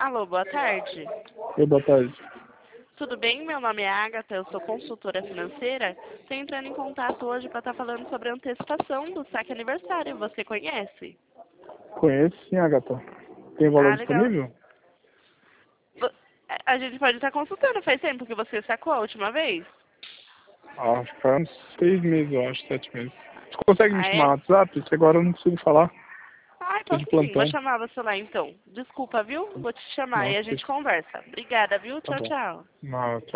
Alô, boa tarde. Oi, boa tarde. Tudo bem? Meu nome é Agatha, eu sou consultora financeira. Estou entrando em contato hoje para estar falando sobre a antecipação do saque aniversário. Você conhece? Conheço sim, Agatha. Tem Ah, valor legal. disponível? Vo- A gente pode estar consultando. Faz tempo que você sacou a última vez? Acho que faz uns 6 meses, eu acho, 7 meses. Você consegue me Ah, chamar no é? WhatsApp? Isso agora eu não consigo falar. Ah, Tô de posso sim. Vou plantão. chamar você lá então. Desculpa, viu? Vou te chamar Não, e a ok. gente conversa. Obrigada, viu? Tá Tchau, bom. tchau. Não,